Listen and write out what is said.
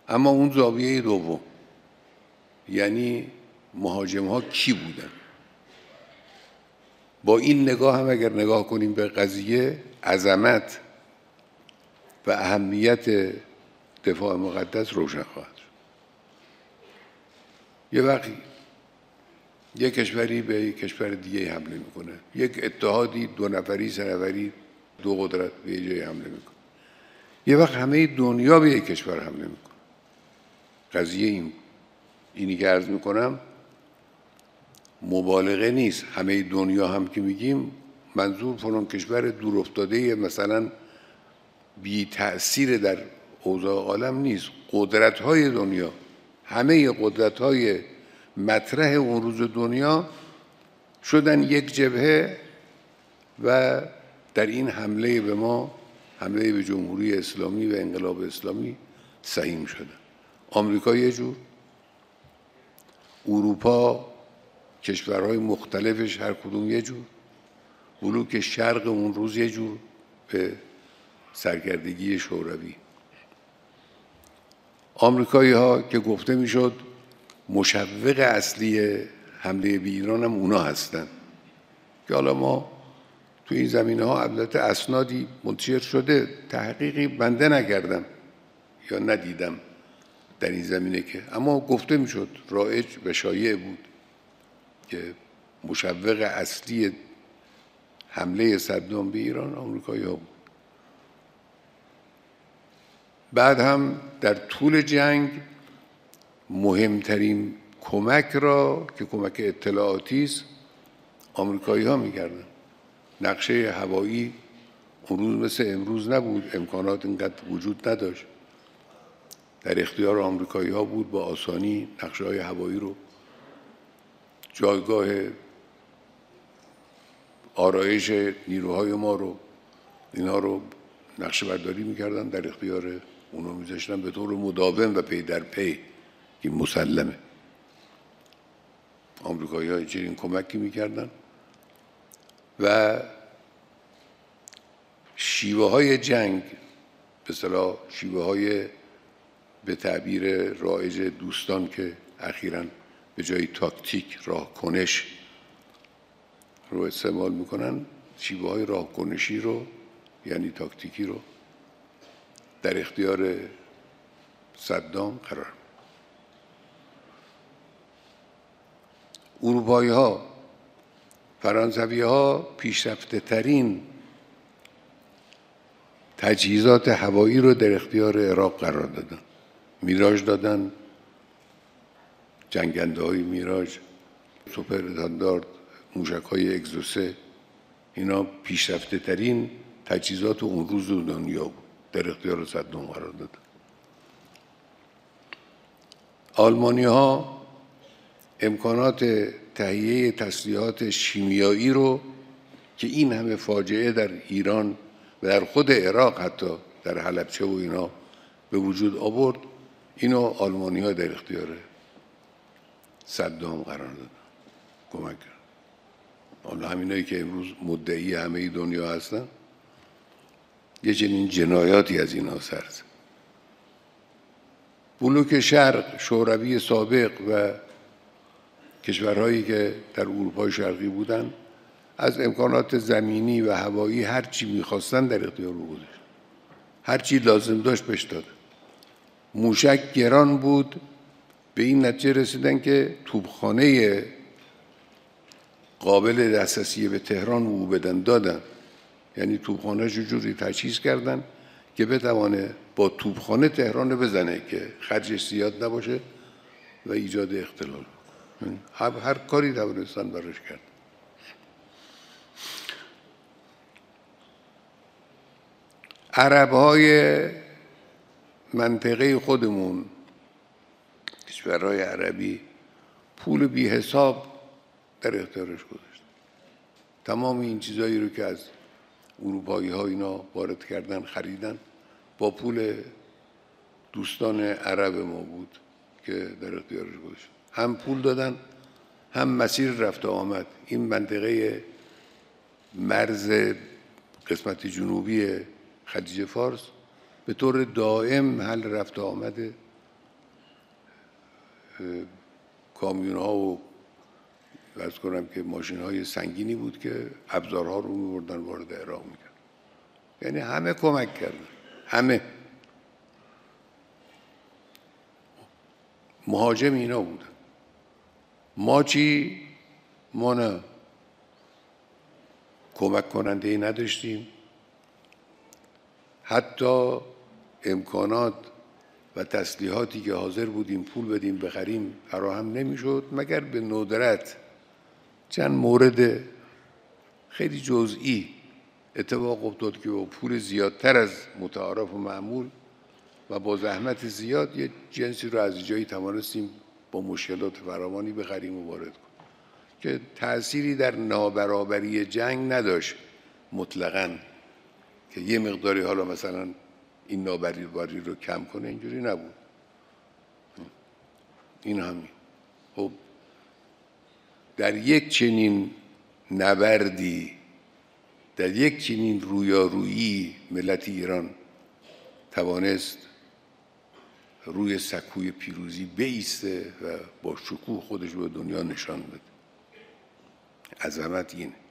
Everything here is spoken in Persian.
اما اون زاویه دوم، یعنی مهاجم ها کی بودن؟ با این نگاه هم اگر نگاه کنیم به قضیه، عظمت و اهمیت دفاع مقدس روشن خواهد شد. یه وقتی یک کشوری به یک کشور دیگه حمله میکنه، یک اتحادی 2 نفری 3 نفری 2 قدرت به یه جای حمله میکنه، یه وقت همه دنیا به یک کشور حمله میکنه. قضیه اینی که عرض میکنم مبالغه نیست. همه دنیا هم که میگیم منظور فلان کشور دور افتاده مثلا بی تأثیر در اوضاع عالم نیست. قدرت‌های دنیا، همه قدرت‌های مطرح اون روز دنیا شدن یک جبهه و در این حمله به ما، حمله به جمهوری اسلامی و انقلاب اسلامی سهیم شدن. آمریکا یه جور، اروپا کشورهای مختلفش هر کدوم یه جور، بلوک شرق اون روز یه جور به سرکردگی شوروی. آمریکایی ها که گفته میشد مشوق اصلی حمله به ایران هم اونا هستن، که حالا ما تو این زمینه ها البته اسنادی منتشر شده، تحقیقی بنده نکردم یا ندیدم در این زمینه، که اما گفته میشد، رایج و شایع بود که مشوق اصلی حمله صدام به ایران آمریکایی ها بود. بعد هم در طول جنگ مهمترین کمک را که کمک اطلاعاتی است آمریکایی ها می‌کردن. نقشه هوایی اون روز مثل امروز نبود، امکانات اینقدر وجود نداشت. در اختیار آمریکایی ها بود با آسانی نقشه های هوایی رو، جایگاه آرایش نیروهای ما رو، اینا رو نقشه برداری می‌کردن، در اختیار اونا می‌ذاشتن به طور مداوم و پی در پی، که مسلمه. آمریکایی‌ها چنین کمکی می‌کردن و شیوه‌های جنگ، به اصطلاح شیوه‌های به تعبیر رایج دوستان که اخیراً به جای تاکتیک راهکنش رو استعمال می‌کنن، شیوه‌های راهکنشی رو یعنی تاکتیکی رو در اختیار صدام قرار. اروپایی ها، فرانسوی ها پیشرفته ترین تجهیزات هوایی رو در اختیار عراق قرار دادن. میراژ دادن، جنگنده های میراژ، سوپر استاندارد، موشک های اگزوسه، اینا پیشرفته ترین تجهیزات اون روز دنیا بود، در اختیار صدام قرار دادن. آلمانی ها امکانات تهیه تسلیحات شیمیایی رو که این همه فاجعه در ایران و در خود عراق، حتی در حلبچه و اینا به وجود آورد، اینو آلمانی ها در اختیار صدام قرار دادن، کمک کرد. حالا همینایی که امروز مدعی همه دنیا هستن یه چنین جنایاتی از اینا سر زد. بلوک شرق، شوروی سابق و کشورهایی که در اروپای شرقی بودن از امکانات زمینی و هوایی هر چی می‌خواستن در اختیار او گذاشت، هر چی لازم داشت بهش دادن. موشک گران بود، به این نتیجه رسیدن که توپخانه قابل دسترسی به تهران او بدن دادن، یعنی توپخانه جوری تجهیز کردن که بتوانه با توپخانه تهران بزنه که خرجش زیاد نباشه و ایجاد اختلال. هر کاری توانستن براش کرد. عرب‌های منطقه خودمون، کشورهای عربی، پول بی حساب در اختیارش گذاشت. تمام این چیزایی رو که از اروپایی ها اینا وارد کردن، خریدن، با پول دوستان عرب ما بود که در اختیارش گذاشت. هم پول دادن، هم مسیر رفت و آمد. این منطقه مرز قسمت جنوبی خلیج فارس به طور دائم حل رفت و آمد کامیون ها و عرض کنم که ماشین های سنگینی بود که ابزارها رو می‌بردن وارد عراق می‌کردن. یعنی همه کمک کردن، همه. مهاجم اینا بودن. ما چی؟ ما نه، کمک کننده ای نداشتیم. حتی امکانات و تسلیحاتی که حاضر بودیم پول بدیم بخریم فراهم نمیشد، مگر به ندرت چند مورد خیلی جزئی اتفاق افتاد که با پول زیادتر از متعارف و معمول و با زحمت زیاد یه جنسی رو از جایی توانستیم با مشکلات فراوانی بخریم و وارد کنیم که تأثیری در نابرابری جنگ نداشت مطلقاً، که یه مقداری حالا مثلا این نابرابری رو کم کنه. اینجوری نبود. این همین. خب در یک چنین نبردی، در یک چنین رویارویی، ملت ایران توانست روی سکوی پیروزی بایسته و با شکوه خودش رو به دنیا نشان بده. عظمت اینه.